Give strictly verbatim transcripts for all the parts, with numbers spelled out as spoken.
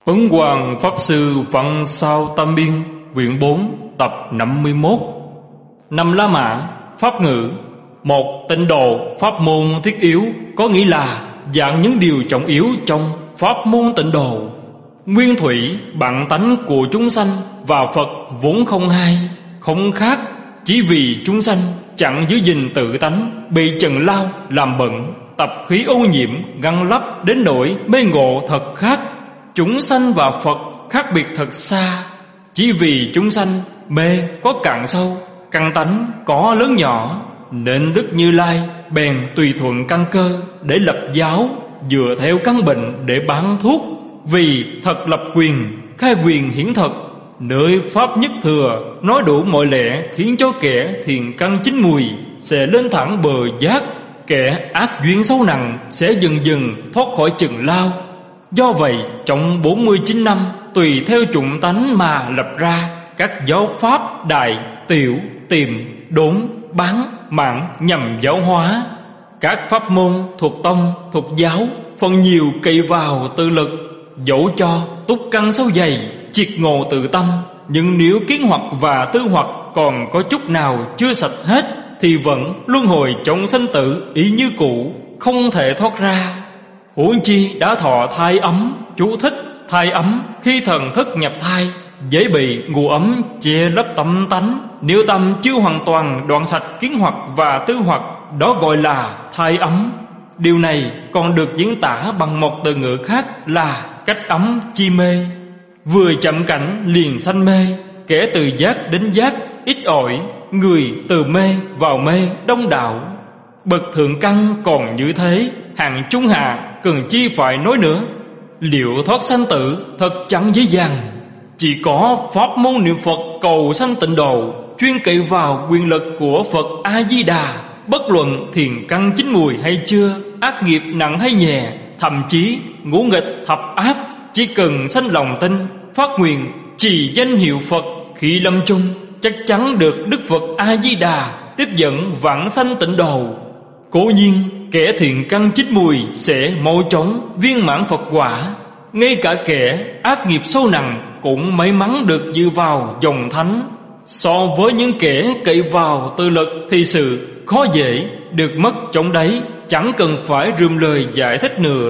Ấn Hoàng Pháp Sư Văn Sao Tam Biên, quyển bốn, tập năm mươi mốt. Năm lá mã, pháp ngữ. Một, tịnh độ, pháp môn thiết yếu, có nghĩa là dạng những điều trọng yếu trong pháp môn tịnh độ. Nguyên thủy, bản tánh của chúng sanh và Phật vốn không hai, không khác. Chỉ vì chúng sanh chẳng giữ gìn tự tánh, bị trần lao làm bận, tập khí ô nhiễm ngăn lấp đến nỗi mê ngộ thật khác. Chúng sanh và Phật khác biệt thật xa. Chỉ vì chúng sanh mê có cạn sâu, căn tánh có lớn nhỏ, nên Đức Như Lai bèn tùy thuận căn cơ để lập giáo, dựa theo căn bệnh để bán thuốc. Vì thật lập quyền, khai quyền hiển thật, nơi pháp nhất thừa, nói đủ mọi lẽ, khiến cho kẻ thiền căn chín mùi sẽ lên thẳng bờ giác, kẻ ác duyên sâu nặng sẽ dần dần thoát khỏi chừng lao. Do vậy, trong bốn mươi chín năm, tùy theo chủng tánh mà lập ra các giáo pháp đại, tiểu, tiềm, đốn, bán, mạng nhằm giáo hóa. Các pháp môn thuộc tông, thuộc giáo, phần nhiều cậy vào tự lực, dẫu cho túc căn sâu dày, triệt ngộ tự tâm, nhưng nếu kiến hoặc và tư hoặc còn có chút nào chưa sạch hết, thì vẫn luân hồi trong sanh tử ý như cũ, không thể thoát ra. Huống chi đã thọ thai ấm. Chú thích: thai ấm khi thần thức nhập thai, dễ bị ngủ ấm che lấp tâm tánh. Nếu tâm chưa hoàn toàn đoạn sạch kiến hoặc và tư hoặc, đó gọi là thai ấm. Điều này còn được diễn tả bằng một từ ngữ khác là cách ấm chi mê. Vừa chậm cảnh liền sanh mê, kẻ từ giác đến giác ít ỏi, người từ mê vào mê đông đảo. Bậc thượng căn còn như thế, hạng trung hạ cần chi phải nói nữa. Liệu thoát sanh tử thật chẳng dễ dàng. Chỉ có pháp môn niệm Phật cầu sanh tịnh độ, chuyên cậy vào quyền lực của Phật A-di-đà. Bất luận thiền căn chín mùi hay chưa, ác nghiệp nặng hay nhẹ, thậm chí ngũ nghịch thập ác, chỉ cần sanh lòng tin, phát nguyện trì danh hiệu Phật, khi lâm chung chắc chắn được Đức Phật A-di-đà tiếp dẫn vãng sanh tịnh độ. Cố nhiên kẻ thiện căn chín mùi sẽ mau chóng viên mãn Phật quả. Ngay cả kẻ ác nghiệp sâu nặng cũng may mắn được dự vào dòng thánh. So với những kẻ cậy vào tự lực thì sự khó dễ được mất trong đấy chẳng cần phải rườm lời giải thích nữa.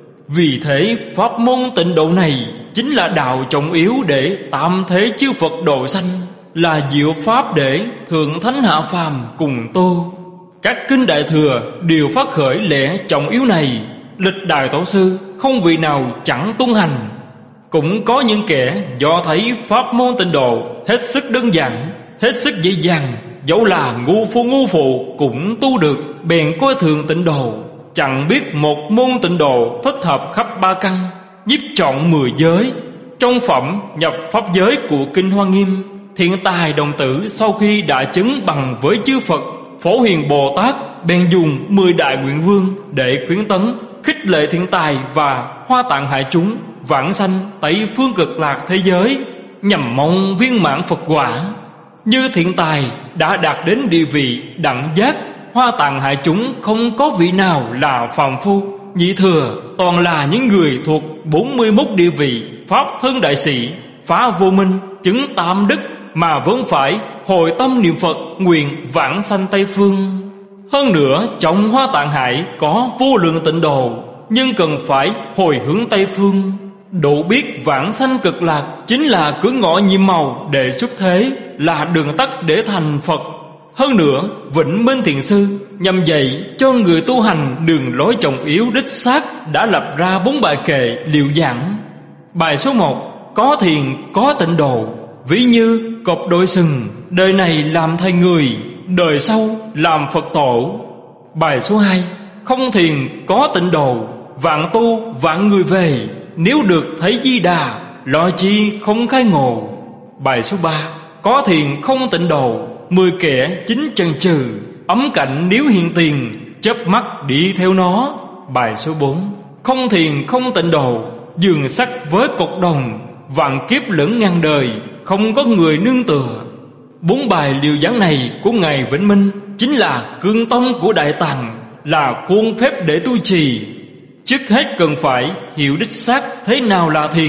Vì thế pháp môn tịnh độ này chính là đạo trọng yếu để tam thế chư Phật độ sanh, là diệu pháp để thượng thánh hạ phàm cùng tu. Các kinh đại thừa đều phát khởi lẽ trọng yếu này. Lịch đại tổ sư không vị nào chẳng tuân hành. Cũng có những kẻ do thấy pháp môn tịnh độ hết sức đơn giản, hết sức dễ dàng, dẫu là ngu phu ngu phụ cũng tu được, bèn coi thường tịnh độ. Chẳng biết một môn tịnh độ thích hợp khắp ba căn, nhiếp trọn mười giới. Trong phẩm nhập pháp giới của Kinh Hoa Nghiêm, Thiện Tài đồng tử sau khi đã chứng bằng với chư Phật, Phổ Hiền Bồ Tát bèn dùng mười đại nguyện vương để khuyến tấn, khích lệ Thiện Tài và Hoa Tạng hải chúng vãng sanh Tây phương cực lạc thế giới, nhằm mong viên mãn Phật quả. Như Thiện Tài đã đạt đến địa vị đẳng giác, Hoa Tạng hải chúng không có vị nào là phàm phu. Nhị thừa toàn là những người thuộc bốn mươi mốt địa vị pháp thân đại sĩ, phá vô minh, chứng tam đức, mà vẫn phải hồi tâm niệm Phật nguyện vãng sanh Tây phương. Hơn nữa trong Hoa Tạng hải có vô lượng tịnh độ, nhưng cần phải hồi hướng Tây phương. Độ biết vãng sanh cực lạc chính là cửa ngõ nhiệm màu để xuất thế, là đường tắt để thành Phật. Hơn nữa Vĩnh Minh Thiền Sư nhằm dạy cho người tu hành đường lối trọng yếu đích xác, đã lập ra bốn bài kệ liệu giảng. Bài số một: có thiền có tịnh độ, ví như cọp đội sừng, đời này làm thầy người, đời sau làm Phật tổ. Bài số hai: không thiền có tịnh độ, vạn tu vạn người về, nếu được thấy Di Đà, lo chi không khai ngộ. Bài số ba: có thiền không tịnh độ, mười kẻ chính chần chừ, ấm cảnh nếu hiện tiền, chớp mắt đi theo nó. Bài số bốn: không thiền không tịnh độ, dường sắc với cột đồng, vạn kiếp lẫn ngàn đời, không có người nương tựa. Bốn bài liệu giảng này của Ngài Vĩnh Minh chính là cương tông của Đại Tạng, là khuôn phép để tu trì. Trước hết cần phải hiểu đích xác thế nào là thiền,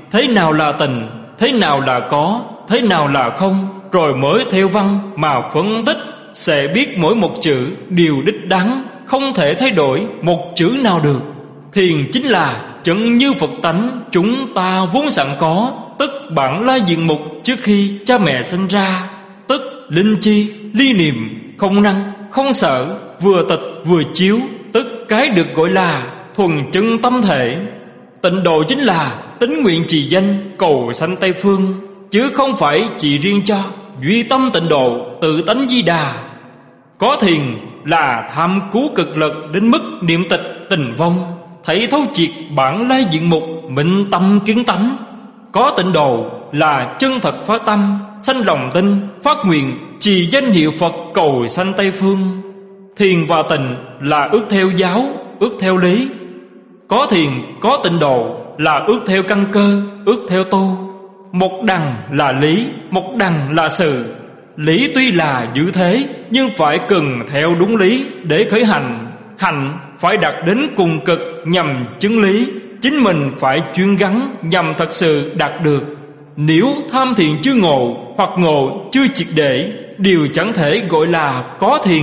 thế nào là tình, thế nào là có, thế nào là không, rồi mới theo văn mà phân tích, sẽ biết mỗi một chữ đều đích đáng, không thể thay đổi một chữ nào được. Thiền chính là chân như Phật tánh chúng ta vốn sẵn có, tức bản lai diện mục trước khi cha mẹ sinh ra, tức linh chi, ly niệm, không năng, không sở, vừa tịch vừa chiếu, tức cái được gọi là thuần chân tâm thể. Tịnh độ chính là tín nguyện trì danh cầu sanh Tây Phương, chứ không phải chỉ riêng cho duy tâm tịnh độ tự tánh Di Đà. Có thiền là tham cứu cực lực đến mức niệm tịch tình vong, thấy thấu triệt bản lai diện mục, minh tâm kiến tánh. Có tịnh độ là chân thật phát tâm, sanh lòng tin, phát nguyện trì danh hiệu Phật cầu sanh Tây Phương. Thiền và tịnh là ước theo giáo, ước theo lý. Có thiền, có tịnh độ là ước theo căn cơ, ước theo tu. Một đằng là lý, một đằng là sự. Lý tuy là như thế, nhưng phải cần theo đúng lý để khởi hành. Hành phải đạt đến cùng cực nhằm chứng lý. Chính mình phải chuyên gắng nhằm thật sự đạt được. Nếu tham thiền chưa ngộ, hoặc ngộ chưa triệt để, đều chẳng thể gọi là có thiền.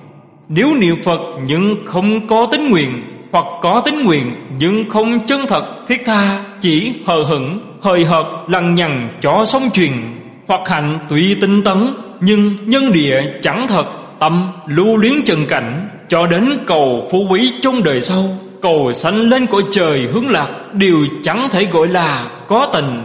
Nếu niệm Phật nhưng không có tín nguyện, hoặc có tín nguyện nhưng không chân thật thiết tha, chỉ hờ hững, hời hợt, lằng nhằng cho xong chuyện, hoặc hạnh tùy tinh tấn nhưng nhân địa chẳng thật, tâm lưu luyến trần cảnh, cho đến cầu phú quý trong đời sau, cầu sanh lên cõi trời hướng lạc, đều chẳng thể gọi là có tình.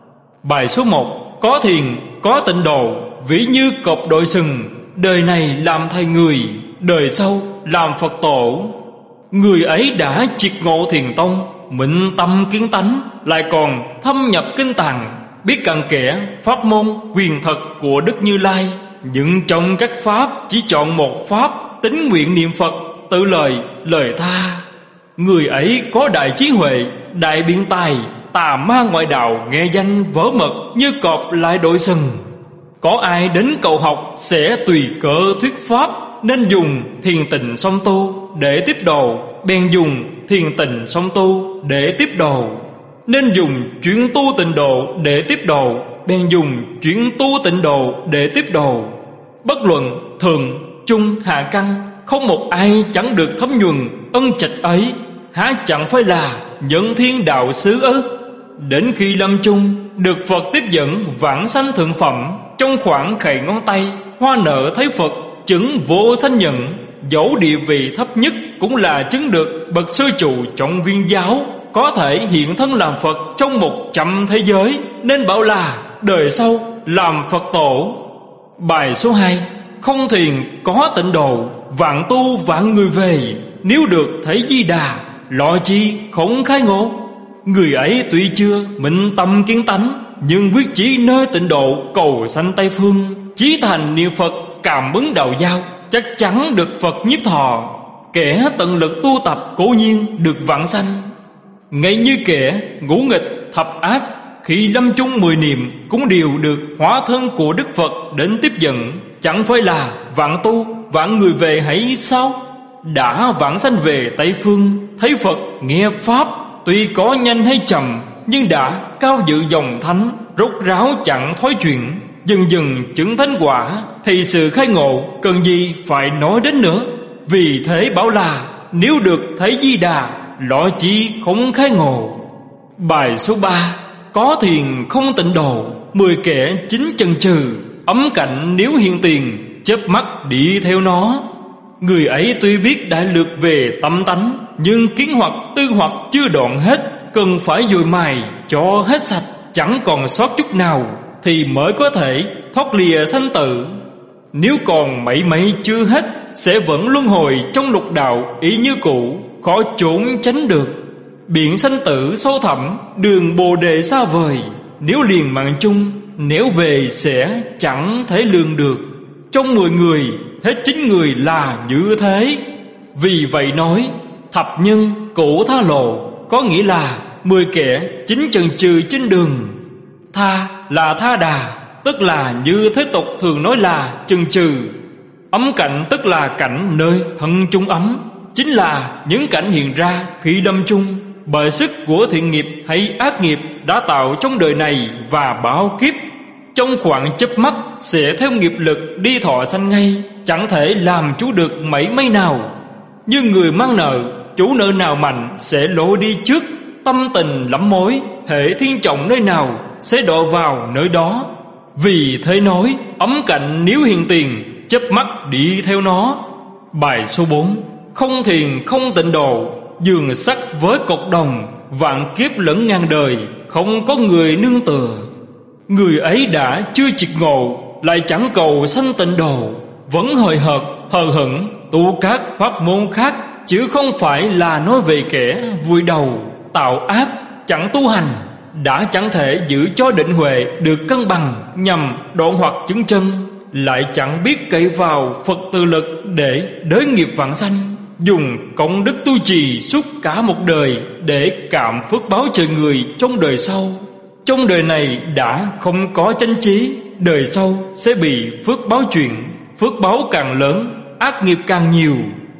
Bài số một. Có thiền, có tịnh độ, ví như cọp đội sừng, đời này làm thầy người, đời sau làm Phật tổ. Người ấy đã triệt ngộ thiền tông, minh tâm kiến tánh, lại còn thâm nhập kinh tàng, biết cặn kẽ pháp môn quyền thật của Đức Như Lai. Nhưng trong các pháp chỉ chọn một pháp, tín nguyện niệm Phật, tự lời lời tha. Người ấy có đại trí huệ, đại biện tài, tà ma ngoại đạo nghe danh vỡ mật, như cọp lại đội sừng. Có ai đến cầu học sẽ tùy cớ thuyết pháp, nên dùng thiền tịnh song tu để tiếp độ, bèn dùng thiền tịnh song tu để tiếp độ. Nên dùng chuyển tu tịnh độ để tiếp độ, bèn dùng chuyển tu tịnh độ để tiếp độ. Bất luận thượng, trung, hạ căn, không một ai chẳng được thấm nhuần ân trạch ấy, há chẳng phải là nhân thiên đạo xứ ư? Đến khi lâm chung, được Phật tiếp dẫn vãng sanh thượng phẩm, trong khoảng khẩy ngón tay, hoa nở thấy Phật, chứng vô sanh nhận. Dẫu địa vị thấp nhất cũng là chứng được bậc sư trụ trong viên giáo, có thể hiện thân làm Phật trong một trăm thế giới, nên bảo là đời sau làm Phật tổ. Bài số hai. Không thiền, có tịnh độ, vạn tu vạn người về, nếu được thấy Di Đà, lo chi không khai ngộ. Người ấy tuy chưa minh tâm kiến tánh, nhưng quyết chí nơi tịnh độ cầu sanh Tây Phương, chí thành niệm Phật cảm ứng đạo giao, chắc chắn được Phật nhiếp thọ. Kẻ tận lực tu tập cố nhiên được vãng sanh. Ngay như kẻ ngũ nghịch thập ác, khi lâm chung mười niệm cũng đều được hóa thân của Đức Phật đến tiếp dẫn, chẳng phải là vạn tu vạn người về hay sao? Đã vãng sanh về Tây Phương, thấy Phật nghe pháp, tuy có nhanh hay chậm, nhưng đã cao dự dòng thánh, rốt ráo chẳng thói chuyện, dần dần chứng thánh quả, thì sự khai ngộ cần gì phải nói đến nữa. Vì thế bảo là nếu được thấy Di Đà, lo chi không khai ngộ. Bài số ba. Có thiền không tịnh độ, mười kẻ chính chần chừ, ấm cạnh nếu hiện tiền, chớp mắt đi theo nó. Người ấy tuy biết đại lược về tâm tánh, nhưng kiến hoặc tư hoặc chưa đoạn hết, cần phải dồi mài cho hết sạch, chẳng còn sót chút nào, thì mới có thể thoát lìa sanh tử. Nếu còn mảy may chưa hết, sẽ vẫn luân hồi trong lục đạo ý như cũ, khó trốn tránh được. Biển sanh tử sâu thẳm, đường bồ đề xa vời, nếu liền mạng chung, nếu về sẽ chẳng thể lường được. Trong mười người, hết chín người là như thế. Vì vậy nói thập nhân cũ tha lộ, có nghĩa là mười kẻ chính chần chừ trên đường. Tha là tha đà, tức là như thế tục thường nói là chần chừ. Ấm cảnh tức là cảnh nơi thân chung ấm, chính là những cảnh hiện ra khi lâm chung. bởi sức của thiện nghiệp hay ác nghiệp đã tạo trong đời này và bao kiếp. Trong khoảng chớp mắt sẽ theo nghiệp lực đi thọ sanh ngay, chẳng thể làm chủ được mảy may nào. Như người mang nợ, chủ nợ nào mạnh sẽ lôi đi trước. Tâm tình lắm mối, hễ thiên trọng nơi nào sẽ đọa vào nơi đó. Vì thế nói ấm cạnh nếu hiền tiền, chớp mắt đi theo nó. Bài số bốn. Không thiền không tịnh độ, dường sắc với cột đồng. Vạn kiếp lẫn ngàn đời, không có người nương tựa. Người ấy đã chưa triệt ngộ, lại chẳng cầu sanh tịnh độ, vẫn hời hợt hờ hững tu các pháp môn khác, chứ không phải là nói về kẻ vui đầu tạo ác chẳng tu hành, đã chẳng thể giữ cho định huệ được cân bằng nhằm đoạn hoặc chứng chân, lại chẳng biết cậy vào Phật từ lực để đới nghiệp vãng sanh, dùng công đức tu trì suốt cả một đời để cảm phước báo trời người trong đời sau. Trong đời này đã không có chánh trí, đời sau sẽ bị phước báo chuyển. Phước báo càng lớn, ác nghiệp càng nhiều.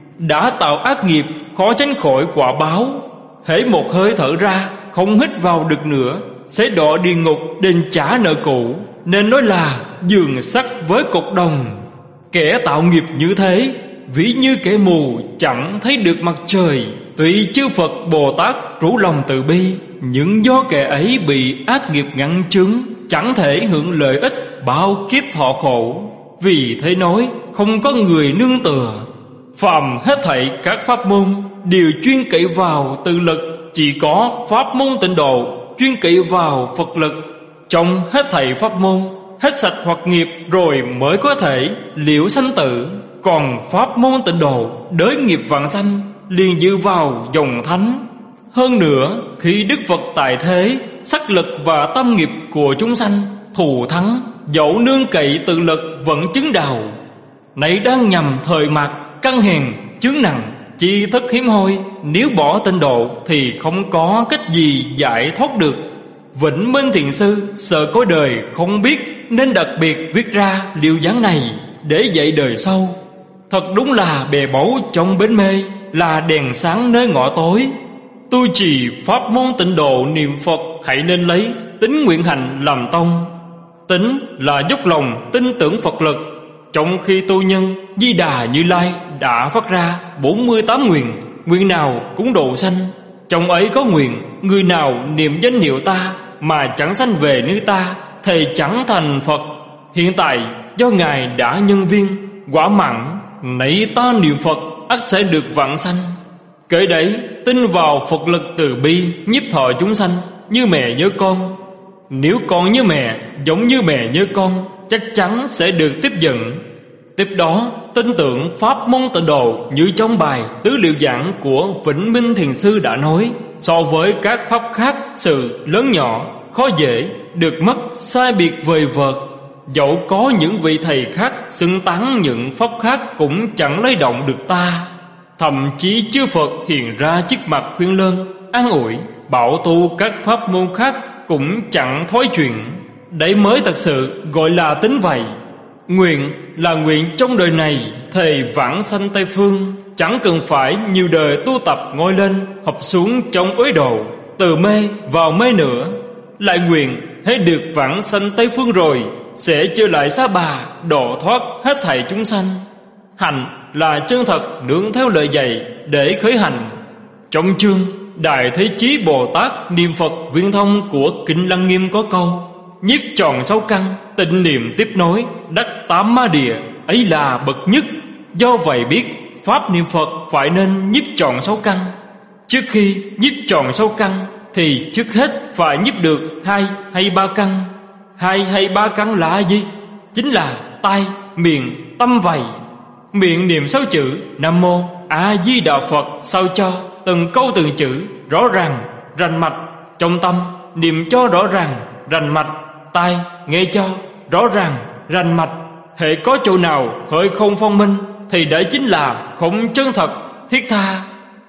Đã tạo ác nghiệp khó tránh khỏi quả báo. Hễ một hơi thở ra không hít vào được nữa, sẽ đọa địa ngục đền trả nợ cũ. Nên nói là dường sắc với cột đồng. Kẻ tạo nghiệp như thế, ví như kẻ mù chẳng thấy được mặt trời. Tuy chư Phật Bồ Tát rủ lòng từ bi, nhưng do kẻ ấy bị ác nghiệp ngăn chướng, chẳng thể hưởng lợi ích, bao kiếp thọ khổ. Vì thế nói không có người nương tựa. Phàm hết thảy các pháp môn đều chuyên cậy vào tự lực, chỉ có pháp môn tịnh độ chuyên cậy vào Phật lực. Trong hết thảy pháp môn, hết sạch hoặc nghiệp rồi mới có thể liễu sanh tử. Còn pháp môn tịnh độ đới nghiệp vãng sanh, liền dựa vào dòng thánh. Hơn nữa, khi Đức Phật tại thế, sắc lực và tâm nghiệp của chúng sanh thù thắng, dẫu nương cậy tự lực vẫn chứng đạo. Này đang nhằm thời mạt, căn hèn, chướng nặng, chi thức hiếm hoi. Nếu bỏ tịnh độ thì không có cách gì giải thoát được. Vĩnh Minh Thiền Sư sợ cõi đời không biết, nên đặc biệt viết ra liệu giảng này để dạy đời sau. Thật đúng là bè báu trong bến mê, là đèn sáng nơi ngõ tối. Tu trì pháp môn tịnh độ niệm Phật, hãy nên lấy tín nguyện hành làm tông. Tín là dốc lòng tin tưởng Phật lực. Trong khi tu nhân Di Đà Như Lai đã phát ra bốn mươi tám nguyện, nguyện nào cũng độ sanh. Trong ấy có nguyện người nào niệm danh hiệu ta mà chẳng sanh về nơi ta, thầy chẳng thành Phật. Hiện tại do Ngài đã nhân viên quả mặn, nãy ta niệm Phật ắt sẽ được vãng sanh. Kể đấy tin vào Phật lực từ bi nhiếp thọ chúng sanh, như mẹ nhớ con. Nếu con nhớ mẹ giống như mẹ nhớ con, chắc chắn sẽ được tiếp dẫn. Tiếp đó tin tưởng pháp môn tịnh độ như trong bài tứ liệu giảng của Vĩnh Minh Thiền Sư đã nói. So với các pháp khác, sự lớn nhỏ khó dễ, được mất sai biệt vời vợt. Dẫu có những vị thầy khác xưng tán những pháp khác, cũng chẳng lay động được ta. Thậm chí chư Phật hiện ra trước mặt khuyên lơn, an ủi, bảo tu các pháp môn khác, cũng chẳng thói chuyện. Đấy mới thật sự gọi là tín vậy. Nguyện là nguyện trong đời này, thầy vãng sanh Tây Phương. Chẳng cần phải nhiều đời tu tập ngồi lên, học xuống trong uế độ, từ mê vào mê nữa. Lại nguyện hễ được vãng sanh Tây Phương rồi, sẽ trở lại Sa Bà, độ thoát hết thảy chúng sanh. Hành là chân thật nương theo lời dạy để khởi hành. Trong chương Đại Thế Chí Bồ Tát niệm Phật viên thông của Kinh Lăng Nghiêm có câu: nhiếp tròn sáu căn, tịnh niệm tiếp nối, đắc tám ma địa, ấy là bậc nhất. Do vậy biết pháp niệm Phật phải nên nhiếp tròn sáu căn. Trước khi nhiếp tròn sáu căn thì trước hết phải nhiếp được hai hay ba căn. Hai hay ba căn là gì? Chính là tai, miệng, tâm vậy. Miệng niệm sáu chữ Nam Mô A Di Đà Phật sao cho từng câu từng chữ rõ ràng, rành mạch. Trong tâm niệm cho rõ ràng, rành mạch. Tai nghe cho rõ ràng, rành mạch. Hễ có chỗ nào hơi không phong minh thì đấy chính là không chân thật, thiết tha.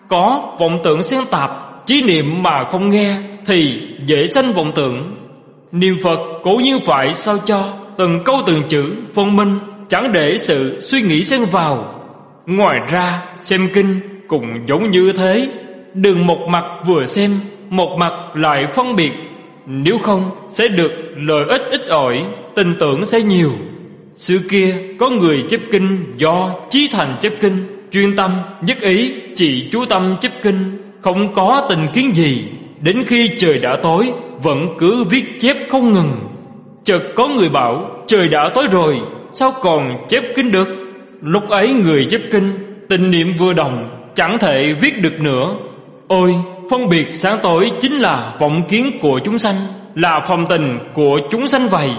Có vọng tưởng xen tạp, chí niệm mà không nghe thì dễ sanh vọng tưởng. Niệm Phật cố nhiên phải sao cho từng câu từng chữ phong minh, chẳng để sự suy nghĩ xen vào. Ngoài ra xem kinh cũng giống như thế. Đừng một mặt vừa xem, một mặt lại phân biệt. Nếu không sẽ được lợi ích ít ỏi, tình tưởng sẽ nhiều. Xưa kia có người chép kinh do chí thành chép kinh, chuyên tâm nhất ý, chỉ chú tâm chép kinh, không có tình kiến gì. Đến khi trời đã tối vẫn cứ viết chép không ngừng. Chợt có người bảo trời đã tối rồi, sao còn chép kinh được? Lúc ấy người chép kinh tình niệm vừa đồng, chẳng thể viết được nữa. Ôi, phân biệt sáng tối chính là vọng kiến của chúng sanh, là phong tình của chúng sanh vậy.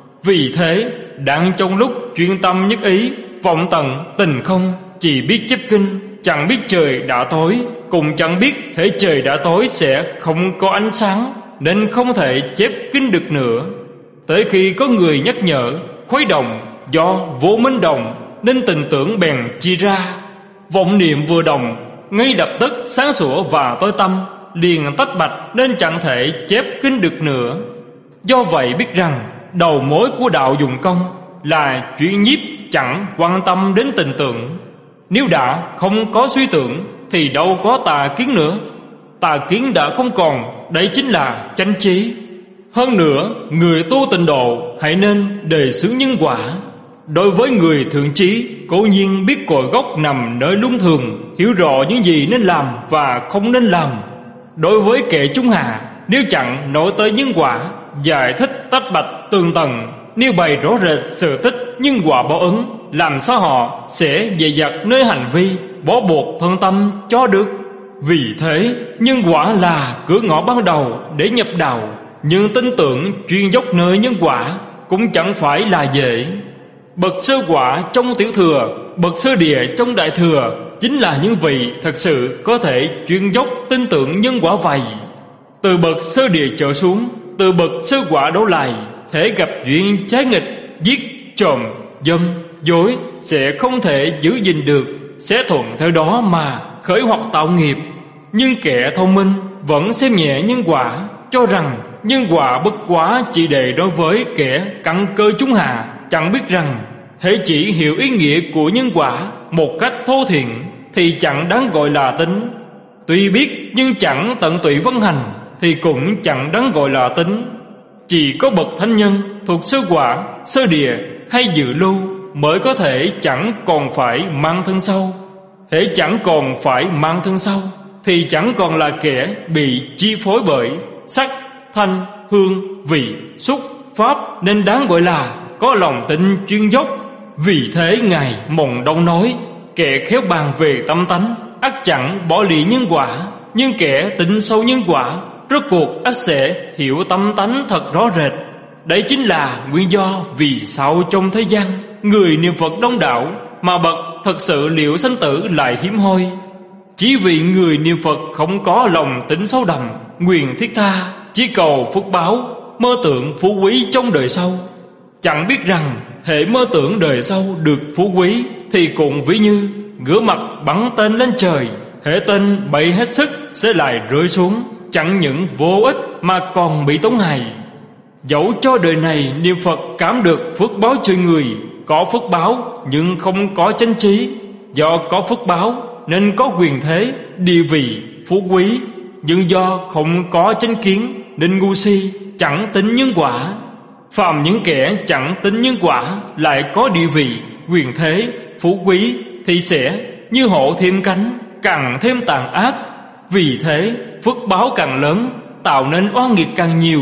Vì thế đang trong lúc chuyên tâm nhất ý, vọng tận tình không, chỉ biết chép kinh, chẳng biết trời đã tối, cũng chẳng biết hễ trời đã tối sẽ không có ánh sáng, nên không thể chép kinh được nữa. Tới khi có người nhắc nhở, khuấy động do vô minh đồng, nên tình tưởng bèn chia ra. Vọng niệm vừa đồng, ngay lập tức sáng sủa và tối tâm, liền tách bạch, nên chẳng thể chép kinh được nữa. Do vậy biết rằng đầu mối của đạo dùng công là chuyển nhiếp, chẳng quan tâm đến tình tưởng. Nếu đã không có suy tưởng thì đâu có tà kiến nữa. Tà kiến đã không còn, đấy chính là chánh trí. Hơn nữa, người tu tịnh độ hãy nên đề xướng nhân quả. Đối với người thượng trí, cố nhiên biết cội gốc nằm nơi luân thường, hiểu rõ những gì nên làm và không nên làm. Đối với kẻ trung hạ, nếu chẳng nói tới nhân quả, giải thích tách bạch tường tầng, nếu bày rõ rệt sự tích nhân quả báo ứng, làm sao họ sẽ dè dặt nơi hành vi, bó buộc thân tâm cho được? Vì thế, nhân quả là cửa ngõ ban đầu để nhập đạo. Nhưng tin tưởng chuyên dốc nơi nhân quả cũng chẳng phải là dễ. Bậc sơ quả trong tiểu thừa, bậc sơ địa trong đại thừa chính là những vị thật sự có thể chuyên dốc tin tưởng nhân quả vậy. Từ bậc sơ địa trở xuống, từ bậc sơ quả đổ lại, thể gặp duyên trái nghịch, giết, trộm, dâm, dối sẽ không thể giữ gìn được, sẽ thuận theo đó mà khởi hoặc tạo nghiệp. Nhưng kẻ thông minh vẫn xem nhẹ nhân quả, cho rằng nhân quả bất quá chỉ để đối với kẻ căn cơ chúng hạ, chẳng biết rằng hễ chỉ hiểu ý nghĩa của nhân quả một cách thô thiển thì chẳng đáng gọi là tín. Tuy biết nhưng chẳng tận tụy vận hành thì cũng chẳng đáng gọi là tín. Chỉ có bậc thánh nhân thuộc sơ quả, sơ địa hay dự lưu mới có thể chẳng còn phải mang thân sau. Hễ chẳng còn phải mang thân sau thì chẳng còn là kẻ bị chi phối bởi sắc, thanh, hương, vị, xúc, pháp, nên đáng gọi là có lòng tin chuyên dốc. Vì thế Ngài Mộng Đông nói, kẻ khéo bàn về tâm tánh ắt chẳng bỏ lì nhân quả, nhưng kẻ tin sâu nhân quả rốt cuộc ắt sẽ hiểu tâm tánh thật rõ rệt. Đấy chính là nguyên do vì sao trong thế gian người niệm Phật đông đảo mà bậc thật sự liệu sanh tử lại hiếm hoi. Chỉ vì người niệm Phật không có lòng tính sâu đậm, nguyện thiết tha, chỉ cầu phước báo, mơ tưởng phú quý trong đời sau. Chẳng biết rằng hễ mơ tưởng đời sau được phú quý thì cũng ví như ngửa mặt bắn tên lên trời, hễ tên bay hết sức sẽ lại rơi xuống, chẳng những vô ích mà còn bị tổn hại. Dẫu cho đời này niệm Phật cảm được phước báo cho người, có phước báo nhưng không có chánh trí. Do có phước báo nên có quyền thế, địa vị, phú quý, nhưng do không có chánh kiến nên ngu si, chẳng tin nhân quả. Phàm những kẻ chẳng tin nhân quả lại có địa vị, quyền thế, phú quý thì sẽ như hổ thêm cánh, càng thêm tàn ác. Vì thế phước báo càng lớn, tạo nên oan nghiệt càng nhiều.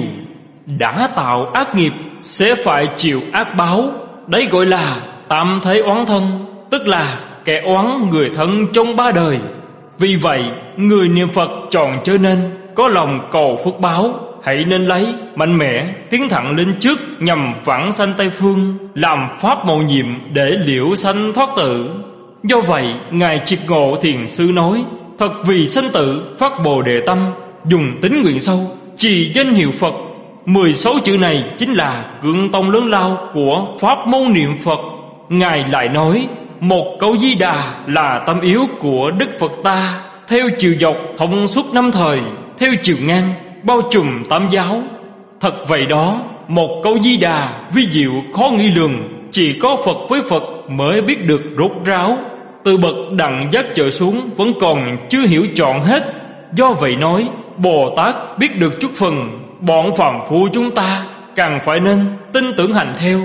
Đã tạo ác nghiệp sẽ phải chịu ác báo. Đấy gọi là tam thế oán thân, tức là kẻ oán người thân trong ba đời. Vì vậy người niệm Phật chọn trở nên có lòng cầu phước báo, hãy nên lấy mạnh mẽ tiến thẳng lên trước, nhằm vãng sanh Tây Phương, làm pháp mầu nhiệm để liễu sanh thoát tử. Do vậy Ngài Triệt Ngộ Thiền Sư nói, thật vì sanh tử phát bồ đề tâm, dùng tín nguyện sâu, trì danh hiệu Phật. Mười sáu chữ này chính là cương tông lớn lao của pháp môn niệm Phật. Ngài lại nói, một câu Di Đà là tâm yếu của Đức Phật ta, theo chiều dọc thông suốt năm thời, theo chiều ngang bao trùm tám giáo. Thật vậy đó, một câu Di Đà vi diệu khó nghĩ lường, chỉ có Phật với Phật mới biết được rốt ráo. Từ bậc đẳng giác trở xuống vẫn còn chưa hiểu trọn hết. Do vậy nói, Bồ Tát biết được chút phần, bọn phàm phu chúng ta càng phải nên tin tưởng hành theo.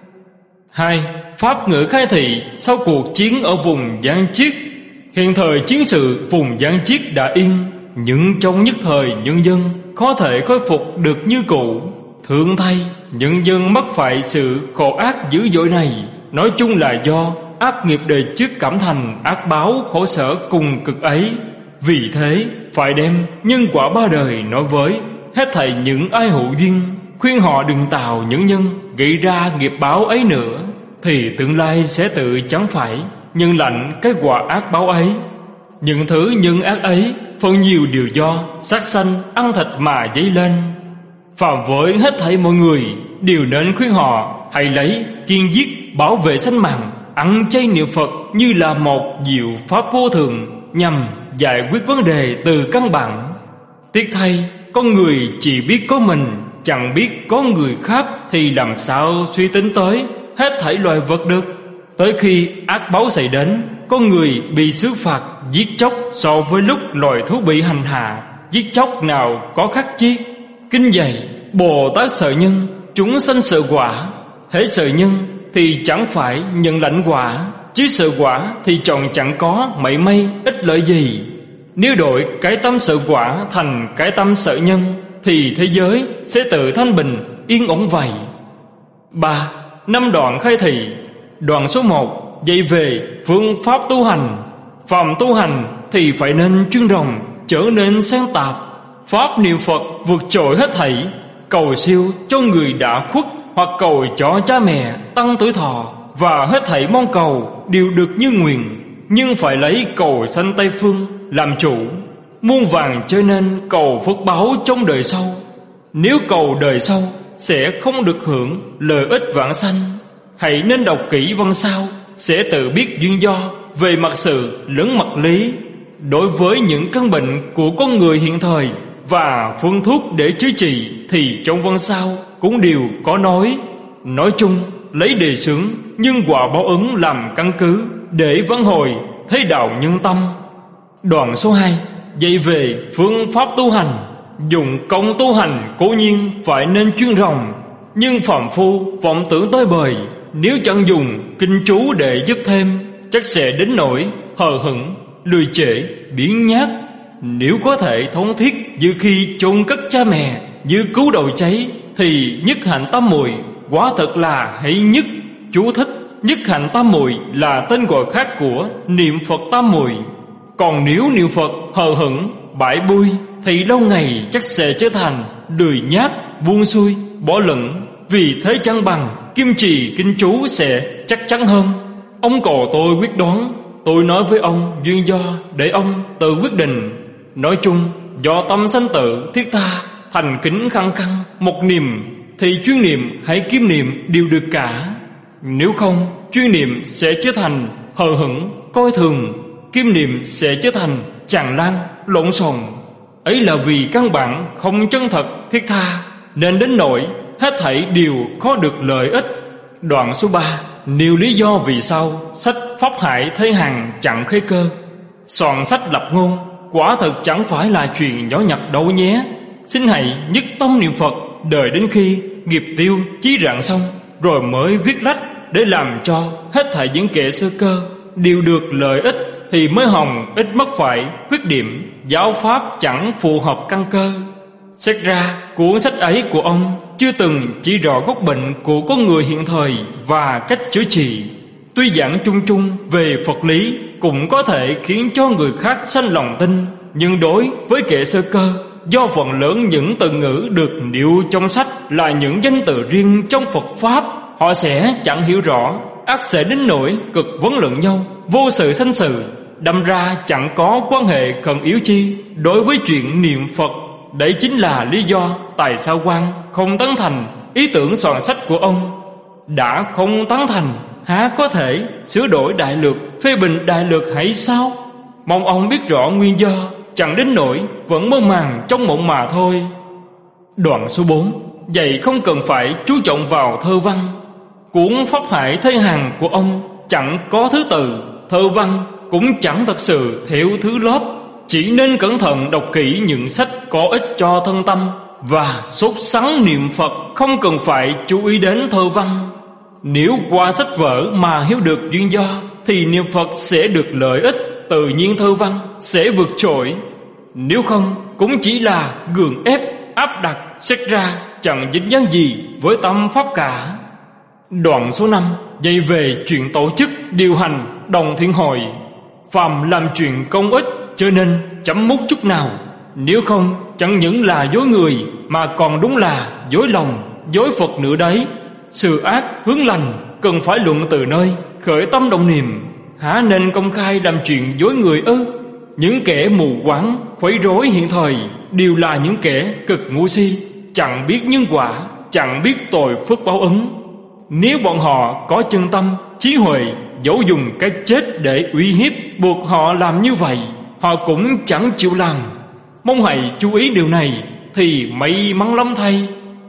Hai, pháp ngữ khai thị sau cuộc chiến ở vùng Giang Chiết. Hiện thời chiến sự vùng Giang Chiết đã yên, nhưng trong nhất thời nhân dân khó thể khôi phục được như cũ. Thương thay, nhân dân mắc phải sự khổ ác dữ dội này, nói chung là do ác nghiệp đời trước cảm thành ác báo khổ sở cùng cực ấy. Vì thế phải đem nhân quả ba đời nói với hết thảy những ai hữu duyên, khuyên họ đừng tạo những nhân gây ra nghiệp báo ấy nữa, thì tương lai sẽ tự chẳng phải nhận lãnh cái quả ác báo ấy. Những thứ nhân ác ấy phần nhiều đều do sát sanh ăn thịt mà dấy lên. Phạm với hết thảy mọi người đều nên khuyên họ hãy lấy kiên giết bảo vệ sinh mạng, ăn chay niệm Phật như là một diệu pháp vô thường, nhằm giải quyết vấn đề từ căn bản. Tiếc thay, con người chỉ biết có mình, chẳng biết có người khác, thì làm sao suy tính tới hết thảy loài vật được. Tới khi ác báo xảy đến, con người bị xử phạt giết chóc so với lúc loài thú bị hành hạ, giết chóc nào có khác chi. Kinh dạy, Bồ Tát sợ nhân, chúng sanh sợ quả. Hễ sợ nhân thì chẳng phải nhận lãnh quả, chứ sợ quả thì chọn chẳng có mảy may ích lợi gì. Nếu đổi cái tâm sợ quả thành cái tâm sợ nhân, thì thế giới sẽ tự thanh bình yên ổn vậy. Ba, năm đoạn khai thị. Đoạn số một dạy về phương pháp tu hành. Phàm tu hành thì phải nên chuyên rộng, trở nên sáng tạp. Pháp niệm Phật vượt trội hết thảy, cầu siêu cho người đã khuất, hoặc cầu cho cha mẹ tăng tuổi thọ, và hết thảy mong cầu đều được như nguyện. Nhưng phải lấy cầu sanh Tây Phương làm chủ. Muôn vàng cho nên cầu phước báo trong đời sau. Nếu cầu đời sau sẽ không được hưởng lợi ích vãng sanh. Hãy nên đọc kỹ văn sao, sẽ tự biết duyên do về mặt sự lẫn mặt lý. Đối với những căn bệnh của con người hiện thời và phương thuốc để chữa trị, thì trong văn sao cũng đều có nói. Nói chung, lấy đề xướng nhân quả báo ứng làm căn cứ để vãn hồi thế đạo nhân tâm. Đoạn số hai dạy về phương pháp tu hành. Dùng công tu hành cố nhiên phải nên chuyên rộng, nhưng phàm phu vọng tưởng tới bời, nếu chẳng dùng kinh chú để giúp thêm, chắc sẽ đến nỗi hờ hững, lười trễ, biếng nhác. Nếu có thể thống thiết như khi chôn cất cha mẹ, như cứu đầu cháy, thì nhất hạnh tam muội quả thật là hay nhất. Chú thích: nhất hạnh tam muội là tên gọi khác của niệm Phật tam muội. Còn nếu niệm Phật hờ hững, bãi bui, thì lâu ngày chắc sẽ trở thành lười nhác, buông xuôi, bỏ lửng. Vì thế chẳng bằng kim trì kinh chú sẽ chắc chắn hơn. Ông cầu tôi quyết đoán, tôi nói với ông duyên do để ông tự quyết định. Nói chung, do tâm sanh tự thiết tha, thành kính khăng khăng một niệm, thì chuyên niệm hay kim niệm đều được cả. Nếu không, chuyên niệm sẽ trở thành hờ hững, coi thường, kim niệm sẽ trở thành tràn lan, lộn xộn. Ấy là vì căn bản không chân thật thiết tha, nên đến nỗi hết thảy đều có được lợi ích. Đoạn số ba nêu lý do vì sao sách Pháp Hải Thế Hằng chẳng khế cơ. Soạn sách lập ngôn quả thật chẳng phải là chuyện nhỏ nhặt đâu nhé. Xin hãy nhất tâm niệm Phật, đợi đến khi nghiệp tiêu chí rạng xong rồi mới viết lách, để làm cho hết thảy những kẻ sơ cơ đều được lợi ích, thì mới hòng ít mắc phải khuyết điểm giáo pháp chẳng phù hợp căn cơ. Xét ra cuốn sách ấy của ông chưa từng chỉ rõ gốc bệnh của con người hiện thời và cách chữa trị. Tuy giảng chung chung về Phật lý cũng có thể khiến cho người khác sanh lòng tin, nhưng đối với kẻ sơ cơ, do phần lớn những từ ngữ được nêu trong sách là những danh từ riêng trong Phật Pháp, họ sẽ chẳng hiểu rõ, ắt sẽ đến nỗi cực vấn luận nhau, vô sự sanh sự, đâm ra chẳng có quan hệ khẩn yếu chi đối với chuyện niệm Phật. Đấy chính là lý do tại sao quan không tán thành ý tưởng soạn sách của ông. Đã không tán thành, há có thể sửa đổi đại lược, phê bình đại lược hay sao? Mong ông biết rõ nguyên do, chẳng đến nỗi vẫn mơ màng trong mộng mà thôi. Đoạn số bốn dạy không cần phải chú trọng vào thơ văn. Cuốn Pháp Hải Thế Hằng của ông chẳng có thứ từ, thơ văn cũng chẳng thật sự theo thứ lớp. chỉ nên cẩn thận đọc kỹ những sách có ích cho thân tâm và sốt sắng niệm Phật, không cần phải chú ý đến thơ văn. Nếu qua sách vở mà hiểu được duyên do thì niệm Phật sẽ được lợi ích, tự nhiên thơ văn sẽ vượt trội. Nếu không, cũng chỉ là gượng ép, áp đặt, xét ra, chẳng dính dáng gì với tâm pháp cả. Đoạn số năm dạy về chuyện tổ chức, điều hành, đồng thiên hội. Phàm làm chuyện công ích cho nên chấm mút chút nào. Nếu không, chẳng những là dối người mà còn đúng là dối lòng, dối Phật nữa đấy. Sự ác hướng lành cần phải luận từ nơi khởi tâm động niệm, há nên công khai làm chuyện dối người ư? Những kẻ mù quáng, khuấy rối hiện thời đều là những kẻ cực ngu si, chẳng biết nhân quả, chẳng biết tội phước báo ứng. Nếu bọn họ có chân tâm, trí huệ, dẫu dùng cái chết để uy hiếp buộc họ làm như vậy, họ cũng chẳng chịu làm. Mong hãy chú ý điều này thì may mắn lắm thay.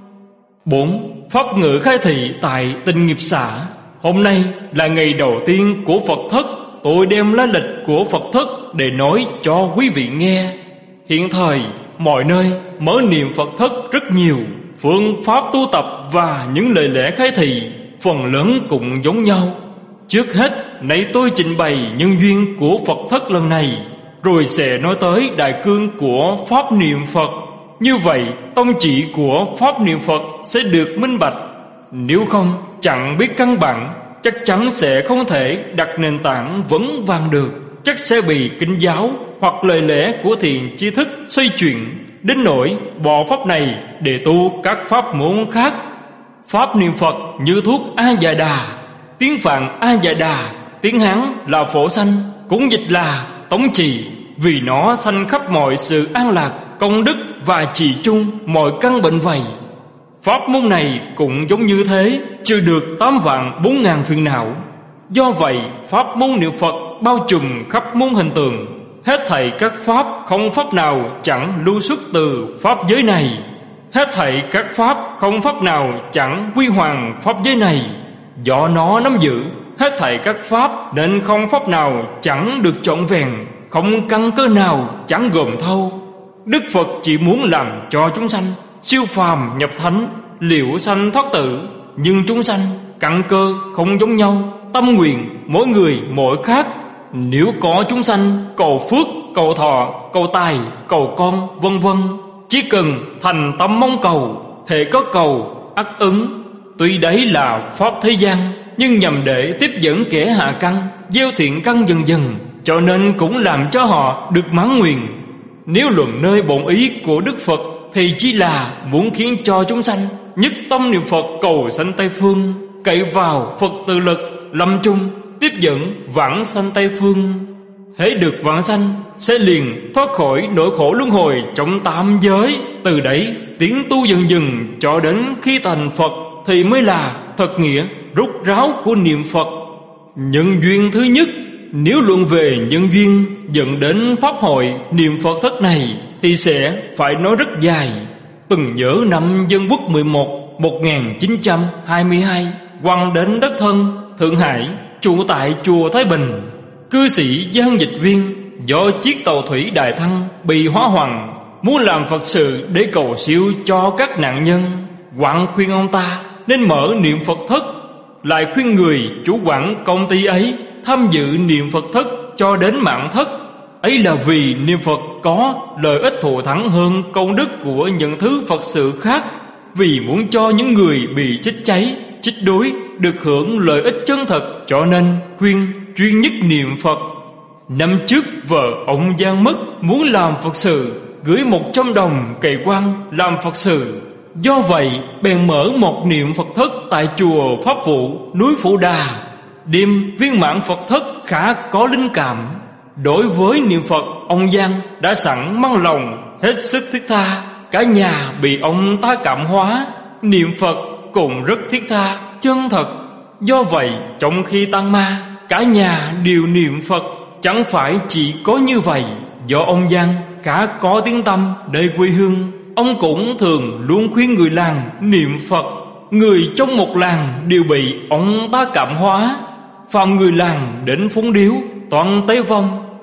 Bốn. Pháp ngữ khai thị tại Tình Nghiệp Xã. Hôm nay là ngày đầu tiên của Phật thất. Tôi đem lá lịch của Phật thất để nói cho quý vị nghe. Hiện thời mọi nơi mở niệm Phật thất rất nhiều, phương pháp tu tập và những lời lẽ khai thị phần lớn cũng giống nhau. Trước hết, nay tôi trình bày nhân duyên của Phật thất lần này, rồi sẽ nói tới đại cương của pháp niệm Phật. Như vậy, tông chỉ của pháp niệm Phật sẽ được minh bạch. Nếu không, chẳng biết căn bản, chắc chắn sẽ không thể đặt nền tảng vững vàng được. Chắc sẽ bị kinh giáo hoặc lời lẽ của thiền tri thức xoay chuyển, đến nỗi bỏ pháp này để tu các pháp môn khác. Pháp niệm Phật như thuốc A-dạ-đà. Tiếng Phạn A-dạ-đà, tiếng Hán là phổ sanh, cũng dịch là tống trì, vì nó sanh khắp mọi sự an lạc, công đức và trị chung mọi căn bệnh vậy. Pháp môn này cũng giống như thế, trừ được tám vạn bốn ngàn phiền não. Do vậy, pháp môn niệm Phật bao trùm khắp muôn hình tượng. Hết thảy các pháp, không pháp nào chẳng lưu xuất từ pháp giới này. Hết thảy các pháp, không pháp nào chẳng quy hoàng pháp giới này. Do nó nắm giữ hết thảy các pháp, nên không pháp nào chẳng được trọn vẹn, không căn cơ nào chẳng gồm thâu. Đức Phật chỉ muốn làm cho chúng sanh siêu phàm nhập thánh, liễu sanh thoát tử. Nhưng chúng sanh căn cơ không giống nhau, tâm nguyện mỗi người mỗi khác. Nếu có chúng sanh cầu phước, cầu thọ, cầu tài, cầu con, vân vân, chỉ cần thành tâm mong cầu, hễ có cầu ắt ứng. Tuy đấy là pháp thế gian, nhưng nhằm để tiếp dẫn kẻ hạ căn, gieo thiện căn dần dần, cho nên cũng làm cho họ được mãn nguyện. Nếu luận nơi bổn ý của Đức Phật thì chỉ là muốn khiến cho chúng sanh nhất tâm niệm Phật cầu sanh Tây Phương, cậy vào Phật tự lực lâm chung tiếp dẫn vãng sanh Tây Phương. Hễ được vãng sanh sẽ liền thoát khỏi nỗi khổ luân hồi trong tam giới. Từ đấy tiến tu dần dần cho đến khi thành Phật thì mới là thật nghĩa rút ráo của niệm Phật. Nhân duyên thứ nhất, nếu luận về nhân duyên dẫn đến pháp hội niệm Phật thất này thì sẽ phải nói rất dài. Từng nhớ năm Dân Quốc mười một một nghìn chín trăm hai mươi hai, quăng đến đất thân Thượng Hải, trụ tại chùa Thái Bình. Cư sĩ Giang Dịch Viên do chiếc tàu thủy Đại Thăng bị hỏa hoạn, muốn làm Phật sự để cầu siêu cho các nạn nhân. Quặng khuyên ông ta nên mở niệm Phật thất, lại khuyên người chủ quản công ty ấy tham dự niệm Phật thất cho đến mạng thất. Ấy là vì niệm Phật có lợi ích thù thắng hơn công đức của những thứ Phật sự khác, vì muốn cho những người bị chết cháy, chết đuối được hưởng lợi ích chân thật, cho nên khuyên chuyên nhất niệm Phật. Năm trước vợ ông Giang mất, muốn làm Phật sự, gửi một trăm đồng cày quan làm Phật sự. Do vậy bèn mở một niệm Phật thất tại chùa Pháp Vụ, núi Phủ Đà. Đêm viên mãn Phật thất khá có linh cảm. Đối với niệm Phật, ông Giang đã sẵn mang lòng hết sức thiết tha. Cả nhà bị ông ta cảm hóa, niệm Phật cũng rất thiết tha, chân thật. Do vậy trong khi tang ma, cả nhà đều niệm Phật. Chẳng phải chỉ có như vậy, do ông Giang khá có tiếng tăm nơi quê hương, ông cũng thường luôn khuyên người làng niệm Phật. Người trong một làng đều bị ông ta cảm hóa. Phàm người làng đến phúng điếu, toàn tế vong,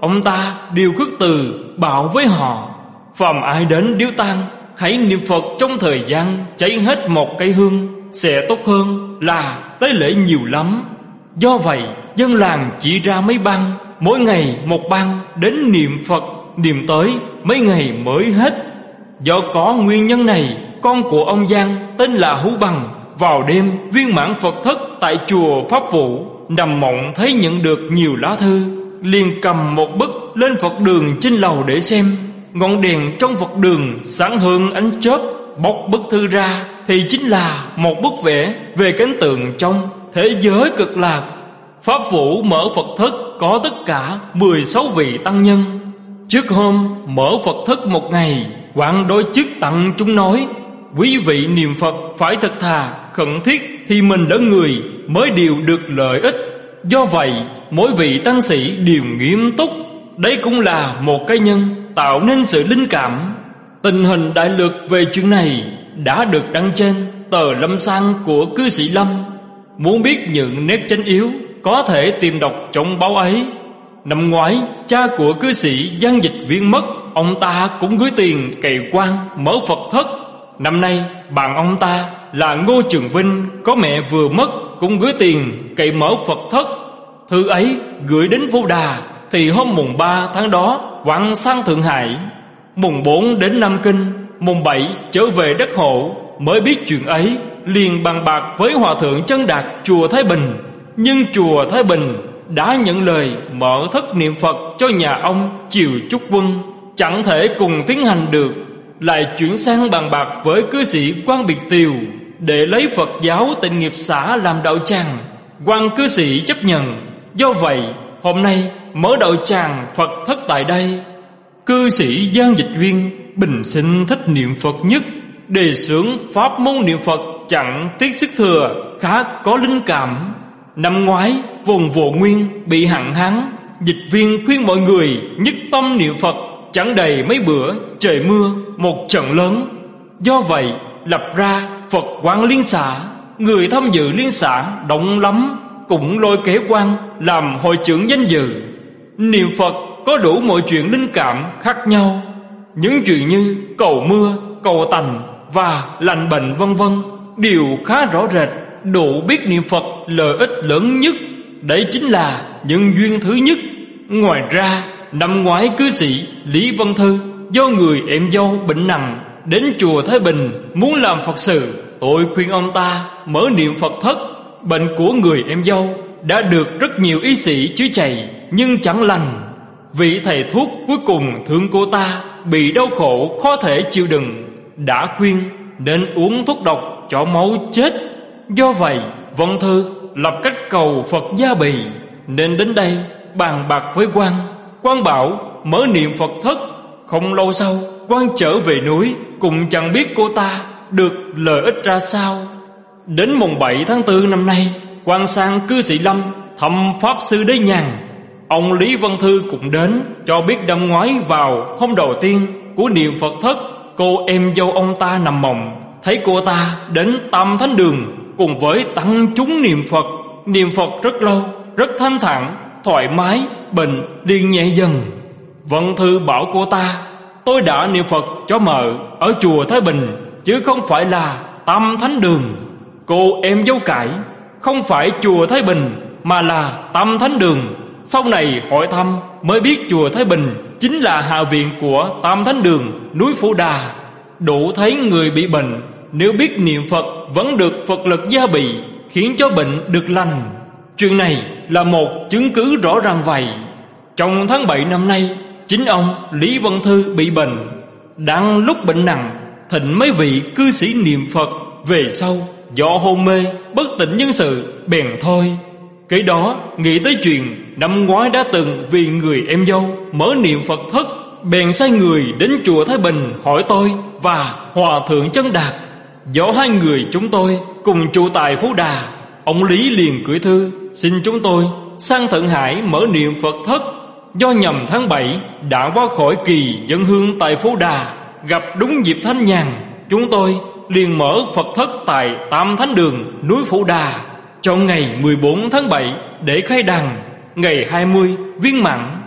ông ta đều khước từ bảo với họ: phàm ai đến điếu tang, hãy niệm Phật trong thời gian cháy hết một cây hương, sẽ tốt hơn là tế lễ nhiều lắm. Do vậy dân làng chỉ ra mấy băng, mỗi ngày một băng đến niệm Phật, niệm tới mấy ngày mới hết. Do có nguyên nhân này, con của ông Giang tên là Hữu Bằng vào đêm viên mãn Phật thất tại chùa Pháp Vũ, nằm mộng thấy nhận được nhiều lá thư, liền cầm một bức lên Phật đường trên lầu để xem. Ngọn đèn trong Phật đường sáng hơn ánh chớp, bóc bức thư ra thì chính là một bức vẽ về cảnh tượng trong thế giới cực lạc. Pháp Vũ mở Phật thất có tất cả mười sáu vị tăng nhân. Trước hôm mở Phật thất một ngày, quán đối chức tặng chúng nói: quý vị niệm Phật phải thật thà, khẩn thiết thì mình lẫn người mới đều được lợi ích. Do vậy mỗi vị tăng sĩ đều nghiêm túc. Đấy cũng là một cái nhân tạo nên sự linh cảm. Tình hình đại lược về chuyện này đã được đăng trên tờ Lâm Sang của cư sĩ Lâm. Muốn biết những nét chánh yếu có thể tìm đọc trong báo ấy. Năm ngoái cha của cư sĩ Giang Dịch Viên mất, ông ta cũng gửi tiền cày quan mở Phật thất. Năm nay bạn ông ta là Ngô Trường Vinh có mẹ vừa mất, cũng gửi tiền cày mở Phật thất. Thư ấy gửi đến Phú Đà thì hôm mùng ba tháng đó quặng sang Thượng Hải, mùng bốn đến Nam Kinh, mùng bảy trở về đất Hộ. Mới biết chuyện ấy liền bàn bạc với Hòa thượng Chân Đạt chùa Thái Bình. Nhưng chùa Thái Bình đã nhận lời mở thất niệm Phật cho nhà ông Triều Trúc Quân, chẳng thể cùng tiến hành được. Lại chuyển sang bàn bạc với cư sĩ Quan Biệt Tiều để lấy Phật giáo Tịnh Nghiệp xã làm đạo tràng. Quan cư sĩ chấp nhận. Do vậy hôm nay mở đạo tràng Phật thất tại đây. Cư sĩ Giang Dịch Viên bình sinh thích niệm Phật nhất, đề xướng pháp môn niệm Phật chẳng tiếc sức thừa, khá có linh cảm. Năm ngoái vùng Vô Nguyên bị hạn hán, Dịch Viên khuyên mọi người nhất tâm niệm Phật. Chẳng đầy mấy bữa trời mưa một trận lớn. Do vậy lập ra Phật quán liên xã. Người tham dự liên xã đông lắm, cũng lôi kéo quan làm hội trưởng danh dự. Niệm Phật có đủ mọi chuyện linh cảm khác nhau. Những chuyện như cầu mưa, cầu tành và lành bệnh vân vân đều khá rõ rệt, đủ biết niệm Phật lợi ích lớn nhất. Đấy chính là nhân duyên thứ nhất. Ngoài ra năm ngoái cư sĩ Lý Văn Thư do người em dâu bệnh nặng đến chùa Thái Bình muốn làm Phật sự. Tôi khuyên ông ta mở niệm Phật thất. Bệnh của người em dâu đã được rất nhiều y sĩ chữa chạy nhưng chẳng lành. Vị thầy thuốc cuối cùng thương cô ta bị đau khổ khó thể chịu đựng, đã khuyên nên uống thuốc độc cho máu chết. Do vậy Văn Thư lập cách cầu Phật gia bì, nên đến đây bàn bạc với quan. Quan bảo mở niệm Phật thất. Không lâu sau quan trở về núi, cũng chẳng biết cô ta được lợi ích ra sao. Đến mùng bảy tháng tư năm nay, quan sang cư sĩ Lâm thăm Pháp sư Đế Nhàn. Ông Lý Văn Thư cũng đến, cho biết năm ngoái vào hôm đầu tiên của niệm Phật thất, cô em dâu ông ta nằm mộng, thấy cô ta đến Tam Thánh Đường cùng với tăng chúng niệm Phật. Niệm Phật rất lâu, rất thanh thản, thoải mái, bệnh liền nhẹ dần. Văn Thư bảo cô ta: tôi đã niệm Phật cho mợ ở chùa Thái Bình, chứ không phải là Tam Thánh Đường. Cô em dâu cãi: không phải chùa Thái Bình mà là Tam Thánh Đường. Sau này hỏi thăm mới biết chùa Thái Bình chính là hạ viện của Tam Thánh Đường núi Phú Đà. Đủ thấy người bị bệnh nếu biết niệm Phật vẫn được Phật lực gia bị, khiến cho bệnh được lành. Chuyện này là một chứng cứ rõ ràng vậy. Trong tháng bảy năm nay, chính ông Lý Văn Thư bị bệnh. Đang lúc bệnh nặng, thịnh mấy vị cư sĩ niệm Phật. Về sau do hôn mê bất tỉnh nhân sự, bèn thôi. Kế đó nghĩ tới chuyện năm ngoái đã từng vì người em dâu mở niệm Phật thất, bèn sai người đến chùa Thái Bình hỏi tôi và Hòa thượng Chân Đạt. Do hai người chúng tôi cùng trụ tại Phú Đà, ông Lý liền gửi thư xin chúng tôi sang Thượng Hải mở niệm Phật thất. Do nhằm tháng bảy đã qua khỏi kỳ dân hương tại Phú Đà, gặp đúng dịp thanh nhàn, chúng tôi liền mở Phật thất tại Tam Thánh Đường núi Phú Đà trong ngày mười bốn tháng bảy để khai đàn, ngày hai mươi viên mãn.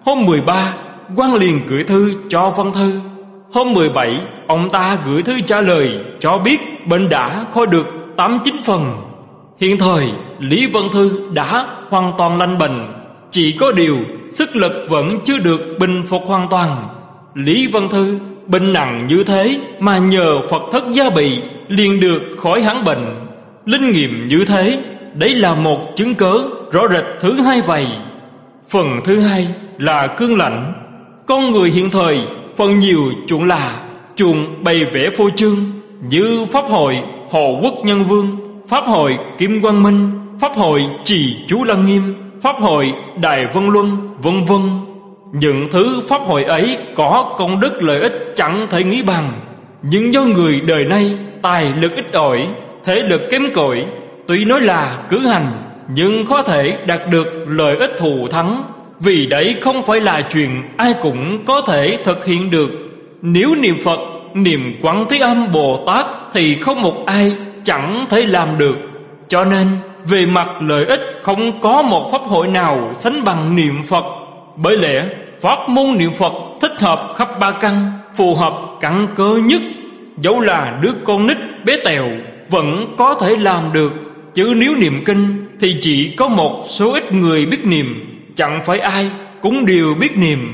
Hôm mười ba, quan liền gửi thư cho Văn Thư. Hôm mười bảy, ông ta gửi thư trả lời cho biết bệnh đã khỏi được tám chín phần. Hiện thời Lý Văn Thư đã hoàn toàn lành bệnh, chỉ có điều sức lực vẫn chưa được bình phục hoàn toàn. Lý Văn Thư bệnh nặng như thế mà nhờ Phật thất gia bị liền được khỏi hẳn bệnh. Linh nghiệm như thế, đấy là một chứng cớ rõ rệt thứ hai vậy. Phần thứ hai là cương lãnh. Con người hiện thời phần nhiều chuộng là chuộng bày vẽ phô trương, như Pháp hội Hồ Quốc Nhân Vương, Pháp hội Kim Quang Minh, Pháp hội Trì Chú Lăng Nghiêm, Pháp hội Đài Vân Luân, vân vân. Những thứ pháp hội ấy có công đức lợi ích chẳng thể nghĩ bằng, nhưng do người đời nay tài lực ít ỏi, thể lực kém cỏi, tuy nói là cử hành nhưng khó thể đạt được lợi ích thù thắng. Vì đấy không phải là chuyện ai cũng có thể thực hiện được. Nếu niệm Phật, niệm Quán Thế Âm Bồ Tát thì không một ai chẳng thể làm được. Cho nên về mặt lợi ích không có một pháp hội nào sánh bằng niệm Phật. Bởi lẽ pháp môn niệm Phật thích hợp khắp ba căn, phù hợp căn cơ nhất. Dẫu là đứa con nít bé tèo vẫn có thể làm được. Chứ nếu niệm kinh thì chỉ có một số ít người biết niệm, chẳng phải ai cũng đều biết niệm.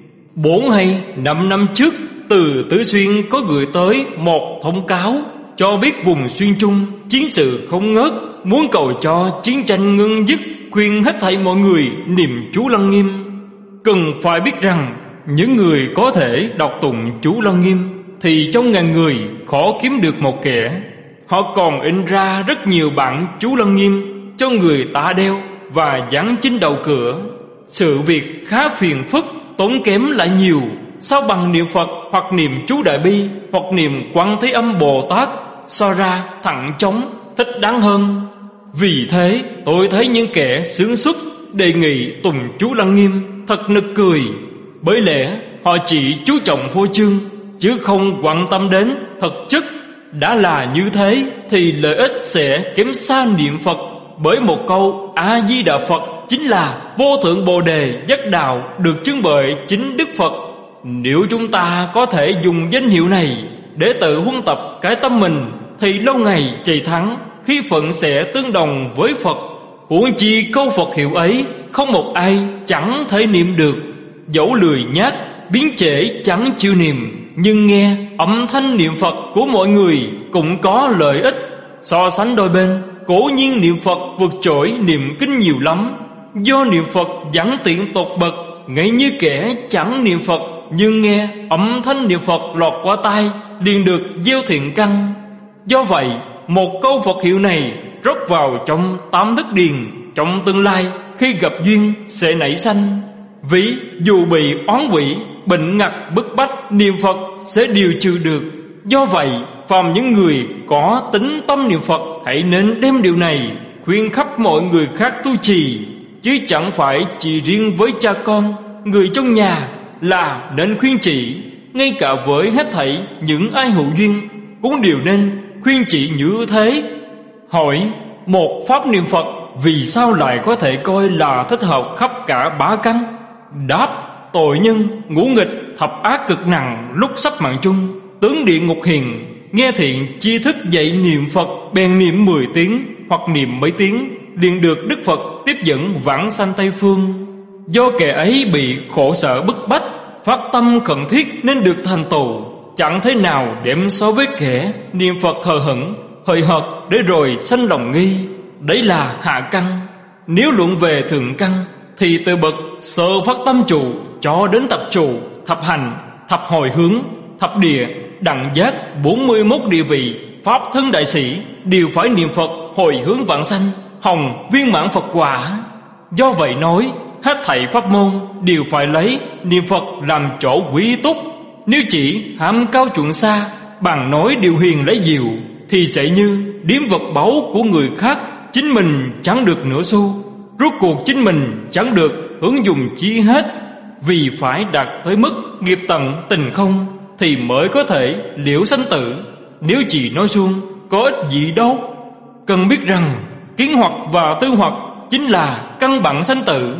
Bốn hay năm năm trước, từ Tứ Xuyên có gửi tới một thông cáo cho biết vùng Xuyên Trung chiến sự không ngớt, muốn cầu cho chiến tranh ngưng dứt, khuyên hết thảy mọi người niệm chú Lăng Nghiêm. Cần phải biết rằng những người có thể đọc tụng chú Lăng Nghiêm thì trong ngàn người khó kiếm được một kẻ. Họ còn in ra rất nhiều bản chú Lăng Nghiêm cho người ta đeo và dán trên đầu cửa. Sự việc khá phiền phức, tốn kém lại nhiều. Sao bằng niệm Phật hoặc niệm chú Đại Bi hoặc niệm Quán Thế Âm Bồ Tát so ra thẳng trống thích đáng hơn. Vì thế tôi thấy những kẻ xướng xuất đề nghị tùng chú Lăng Nghiêm thật nực cười. Bởi lẽ họ chỉ chú trọng phô trương chứ không quan tâm đến thực chất. Đã là như thế thì lợi ích sẽ kém xa niệm Phật. Bởi một câu A Di Đà Phật chính là vô thượng bồ đề giác đạo được chứng bởi chính Đức Phật. Nếu chúng ta có thể dùng danh hiệu này để tự huân tập cái tâm mình thì lâu ngày chạy thắng, khí phận sẽ tương đồng với Phật. Huống chi câu Phật hiệu ấy không một ai chẳng thể niệm được. Dẫu lười nhác biến trễ chẳng chịu niệm, nhưng nghe âm thanh niệm Phật của mọi người cũng có lợi ích. So sánh đôi bên, cố nhiên niệm Phật vượt trội niệm kinh nhiều lắm. Do niệm Phật giản tiện tột bậc, ngay như kẻ chẳng niệm Phật nhưng nghe âm thanh niệm Phật lọt qua tai liền được gieo thiện căn. Do vậy một câu Phật hiệu này rót vào trong tám thức điền, trong tương lai khi gặp duyên sẽ nảy sanh. Vì dù bị oán quỷ, bệnh ngặt bức bách, niệm Phật sẽ điều trừ được. Do vậy phàm những người có tính tâm niệm Phật hãy nên đem điều này khuyên khắp mọi người khác tu trì, chứ chẳng phải chỉ riêng với cha con, người trong nhà là nên khuyên chỉ. Ngay cả với hết thảy những ai hữu duyên cũng đều nên khuyên chỉ như thế. Hỏi: một pháp niệm Phật vì sao lại có thể coi là thích hợp khắp cả bá căn? Đáp: tội nhân ngũ nghịch thập ác cực nặng lúc sắp mạng chung, tướng địa ngục hiền, nghe thiện chi thức dạy niệm Phật, bèn niệm mười tiếng hoặc niệm mấy tiếng, liền được Đức Phật tiếp dẫn vãng sanh Tây Phương. Do kẻ ấy bị khổ sở bức bách, phát tâm khẩn thiết nên được thành tựu, chẳng thế nào đem so với kẻ niệm Phật hờ hững, hời hợt để rồi sanh lòng nghi. Đấy là hạ căn. Nếu luận về thượng căn thì từ bậc sơ phát tâm trụ cho đến tập trụ, thập hành, thập hồi hướng, thập địa, đẳng giác, bốn mươi mốt địa vị, pháp thân đại sĩ đều phải niệm Phật hồi hướng vãng sanh, hồng viên mãn Phật quả. Do vậy nói hết thảy pháp môn đều phải lấy niệm Phật làm chỗ quý túc. Nếu chỉ ham cao chuộng xa, bằng nói điều hiền lấy diệu, thì sẽ như điếm vật báu của người khác, chính mình chẳng được nửa xu. Rốt cuộc chính mình chẳng được hưởng dùng chi hết. Vì phải đạt tới mức nghiệp tận tình không thì mới có thể liễu sanh tử. Nếu chỉ nói suông có ích gì đâu. Cần biết rằng kiến hoặc và tư hoặc chính là căn bản sanh tử.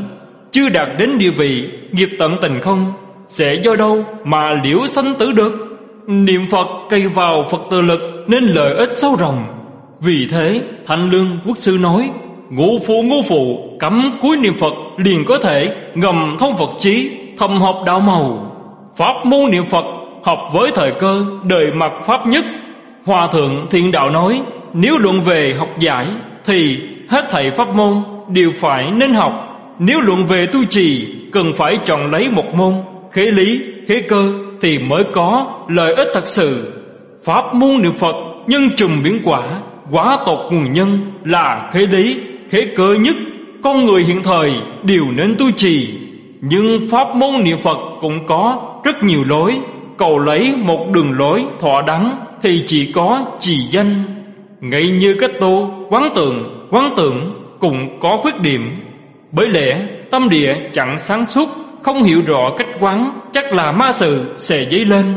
chưa đạt đến địa vị nghiệp tận tình không, sẽ do đâu mà liễu sanh tử được? Niệm Phật cây vào Phật tự lực nên lợi ích sâu rộng. Vì thế Thanh Lương Quốc sư nói: ngũ phụ ngũ phụ cắm cúi niệm Phật liền có thể ngầm thông Phật trí, thâm học đạo màu. Pháp môn niệm Phật hợp với thời cơ đời mặt pháp nhất. Hòa thượng Thiện Đạo nói: nếu luận về học giải thì hết thảy pháp môn đều phải nên học. Nếu luận về tu trì cần phải chọn lấy một môn, khế lý, khế cơ thì mới có lợi ích thật sự. Pháp môn niệm Phật nhân trùm biến quả, quả tột nguồn nhân là khế lý, khế cơ nhất. Con người hiện thời đều nên tu trì, nhưng pháp môn niệm Phật cũng có rất nhiều lối. Cầu lấy một đường lối thỏa đáng thì chỉ có trì danh. Ngay như cách tu quán tưởng, quán tưởng cũng có khuyết điểm. Bởi lẽ tâm địa chẳng sáng suốt, không hiểu rõ cách quán, chắc là ma sự sẽ dấy lên.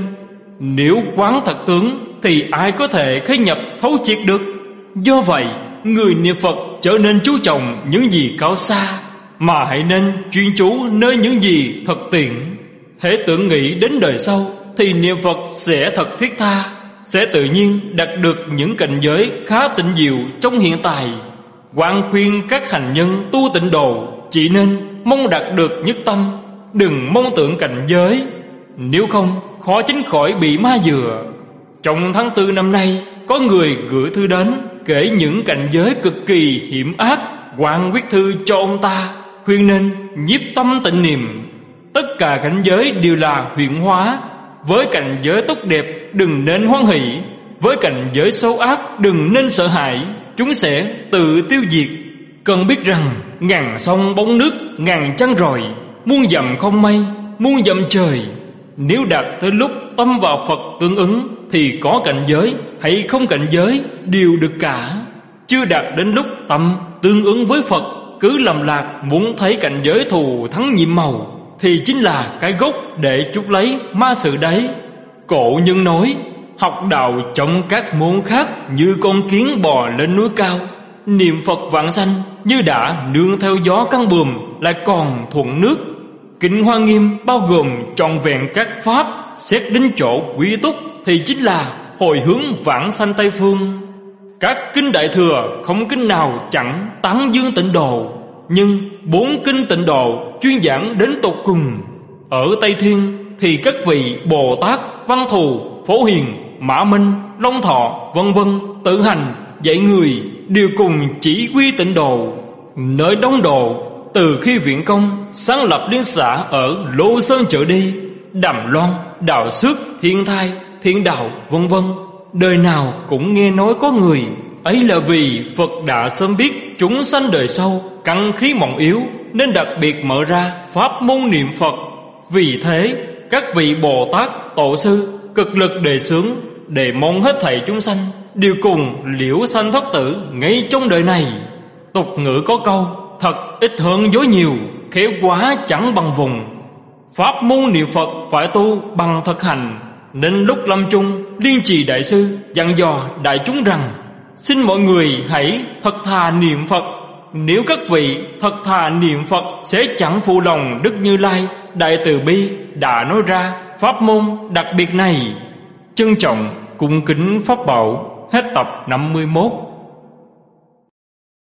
Nếu quán thật tướng thì ai có thể khế nhập thấu triệt được? Do vậy người niệm Phật trở nên chú trọng những gì cao xa, mà hãy nên chuyên chú nơi những gì thật tiện. Hễ tưởng nghĩ đến đời sau thì niệm Phật sẽ thật thiết tha, sẽ tự nhiên đạt được những cảnh giới khá tịnh diệu trong hiện tại. Quan khuyên các hành nhân tu tịnh độ chỉ nên mong đạt được nhất tâm, đừng mong tưởng cảnh giới, nếu không khó tránh khỏi bị ma dừa. Trong tháng tư năm nay, có người gửi thư đến kể những cảnh giới cực kỳ hiểm ác. Quan viết thư cho ông ta khuyên nên nhiếp tâm tịnh niệm. Tất cả cảnh giới đều là huyễn hóa. Với cảnh giới tốt đẹp đừng nên hoan hỷ, với cảnh giới xấu ác đừng nên sợ hãi, chúng sẽ tự tiêu diệt. Cần biết rằng ngàn sông bóng nước, ngàn trăng rọi, muôn dặm không mây, muôn dặm trời. Nếu đạt tới lúc tâm vào Phật tương ứng thì có cảnh giới hay không cảnh giới đều được cả. Chưa đạt đến lúc tâm tương ứng với Phật, cứ lầm lạc muốn thấy cảnh giới thù thắng nhiệm màu thì chính là cái gốc để chuốc lấy ma sự đấy. Cổ nhân nói: học đạo trong các môn khác như con kiến bò lên núi cao, niệm Phật vãng sanh như đã nương theo gió căng buồm, lại còn thuận nước. Kinh Hoa Nghiêm bao gồm trọn vẹn các pháp, xét đến chỗ quý túc thì chính là hồi hướng vãng sanh Tây Phương. Các kinh Đại Thừa không kinh nào chẳng tán dương tịnh độ, nhưng bốn kinh tịnh độ chuyên giảng đến tột cùng. Ở Tây Thiên thì các vị Bồ Tát, Văn Thù, Phổ Hiền, Mã Minh, Long Thọ vân vân tự hành dạy người đều cùng chỉ quy tịnh độ. Nơi Đông Độ, từ khi Viện Công sáng lập liên xã ở Lô Sơn trở đi, Đàm Loan, Đào Xước, Thiên Thai, Thiên Đạo vân vân, đời nào cũng nghe nói có người. Ấy là vì Phật đã sớm biết chúng sanh đời sau căn khí mỏng yếu, nên đặc biệt mở ra pháp môn niệm Phật. Vì thế các vị Bồ Tát, Tổ sư cực lực đề xướng, để mong hết thảy chúng sanh đều cùng liễu sanh thoát tử ngay trong đời này. Tục ngữ có câu: thật ít hơn dối nhiều, khéo quá chẳng bằng vùng. Pháp môn niệm Phật phải tu bằng thực hành, nên lúc lâm chung, Liên Trì Đại sư dặn dò đại chúng rằng: xin mọi người hãy thật thà niệm Phật. Nếu các vị thật thà niệm Phật sẽ chẳng phụ lòng Đức Như Lai Đại Từ Bi đã nói ra pháp môn đặc biệt này. Trân trọng cung kính Pháp Bảo. Hết tập năm mươi mốt.